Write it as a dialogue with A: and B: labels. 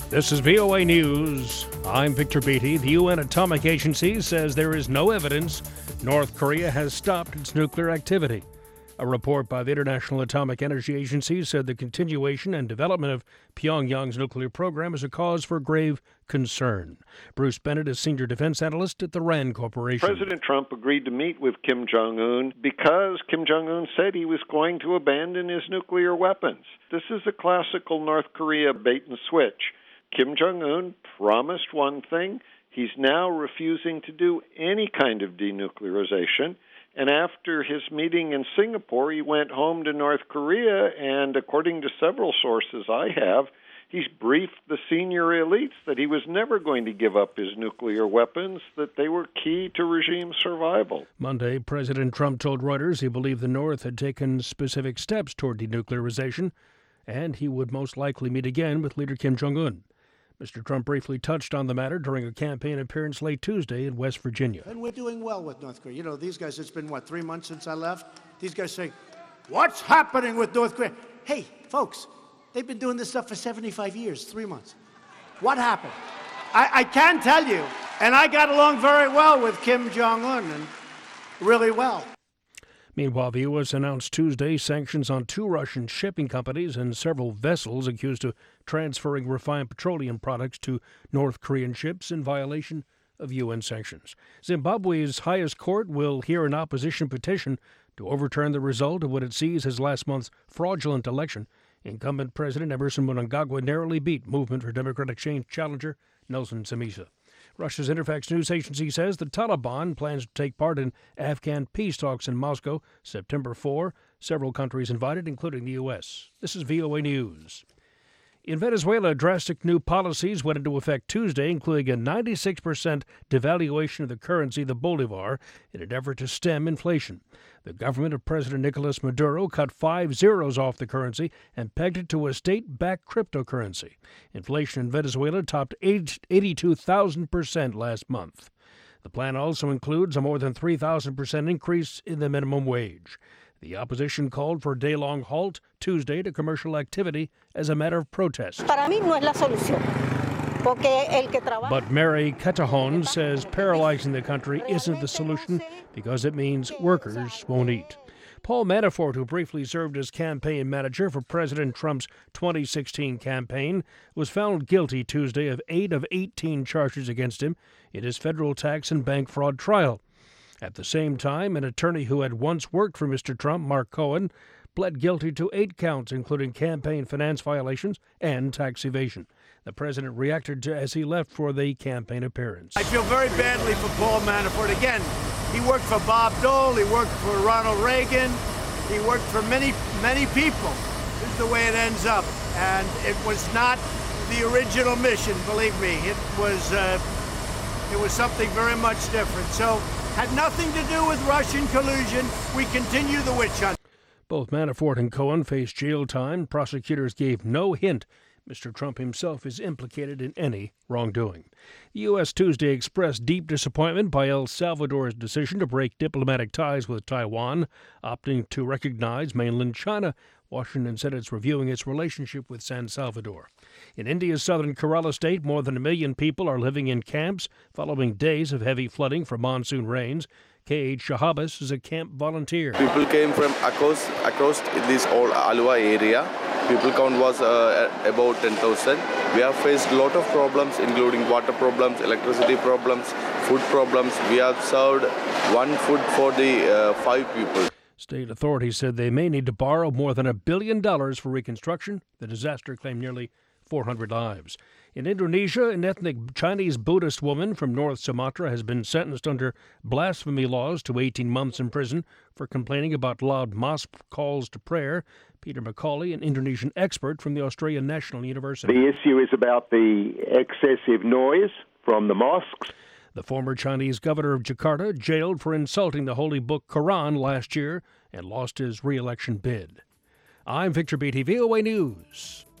A: This is VOA News. I'm Victor Beatty. The UN Atomic Agency says there is no evidence North Korea has stopped its nuclear activity. A report by the International Atomic Energy Agency said the continuation and development of Pyongyang's nuclear program is a cause for grave concern. Bruce Bennett is senior defense analyst at the RAND Corporation.
B: President Trump agreed to meet with Kim Jong-un because Kim Jong-un said he was going to abandon his nuclear weapons. This is a classical North Korea bait and switch. Kim Jong-un promised one thing. He's now refusing to do any kind of denuclearization. And after his meeting in Singapore, he went home to North Korea, and according to several sources I have, he's briefed the senior elites that he was never going to give up his nuclear weapons, that they were key to regime survival.
A: Monday, President Trump told Reuters he believed the North had taken specific steps toward denuclearization, and he would most likely meet again with leader Kim Jong-un. Mr. Trump briefly touched on the matter during a campaign appearance late Tuesday in West Virginia.
C: And we're doing well with North Korea. You know, these guys, it's been, 3 months since I left? These guys say, what's happening with North Korea? Hey, folks, they've been doing this stuff for 75 years, 3 months. What happened? I can tell you, and I got along very well with Kim Jong-un, and really well.
A: Meanwhile, the U.S. announced Tuesday sanctions on 2 Russian shipping companies and several vessels accused of transferring refined petroleum products to North Korean ships in violation of UN sanctions. Zimbabwe's highest court will hear an opposition petition to overturn the result of what it sees as last month's fraudulent election. Incumbent President Emmerson Mnangagwa narrowly beat Movement for Democratic Change challenger Nelson Chamisa. Russia's Interfax news agency says the Taliban plans to take part in Afghan peace talks in Moscow September 4. Several countries invited, including the U.S. This is VOA News. In Venezuela, drastic new policies went into effect Tuesday, including a 96% devaluation of the currency, the bolivar, in an effort to stem inflation. The government of President Nicolas Maduro cut 5 zeros off the currency and pegged it to a state-backed cryptocurrency. Inflation in Venezuela topped 82,000% last month. The plan also includes a more than 3,000% increase in the minimum wage. The opposition called for a day-long halt Tuesday to commercial activity as a matter of protest.
D: Para mí no es la solución.
A: But Mary Catajon says paralyzing the country isn't the solution because it means workers won't eat. Paul Manafort, who briefly served as campaign manager for President Trump's 2016 campaign, was found guilty Tuesday of 8 of 18 charges against him in his federal tax and bank fraud trial. At the same time, an attorney who had once worked for Mr. Trump, Mark Cohen, pled guilty to 8 counts, including campaign finance violations and tax evasion. The president reacted to as he left for the campaign appearance.
C: I feel very badly for Paul Manafort. Again, he worked for Bob Dole, he worked for Ronald Reagan, he worked for many, many people. This is the way it ends up. And it was not the original mission, believe me. It was something very much different. So, had nothing to do with Russian collusion. We continue the witch hunt.
A: Both Manafort and Cohen face jail time. Prosecutors gave no hint Mr. Trump himself is implicated in any wrongdoing. The U.S. Tuesday expressed deep disappointment by El Salvador's decision to break diplomatic ties with Taiwan, opting to recognize mainland China. Washington said it's reviewing its relationship with San Salvador. In India's southern Kerala state, more than 1 million people are living in camps following days of heavy flooding from monsoon rains. K.H. Shahabas is a camp volunteer.
E: People came from across this whole Alua area. People count was about 10,000. We have faced a lot of problems, including water problems, electricity problems, food problems. We have served one food for the 5 people.
A: State authorities said they may need to borrow more than $1 billion for reconstruction. The disaster claimed nearly 400 lives. In Indonesia, an ethnic Chinese Buddhist woman from North Sumatra has been sentenced under blasphemy laws to 18 months in prison for complaining about loud mosque calls to prayer. Peter Macaulay, an Indonesian expert from the Australian National University.
F: The issue is about the excessive noise from the mosques.
A: The former Chinese governor of Jakarta jailed for insulting the holy book Quran last year and lost his re-election bid. I'm Victor Beatty, VOA News.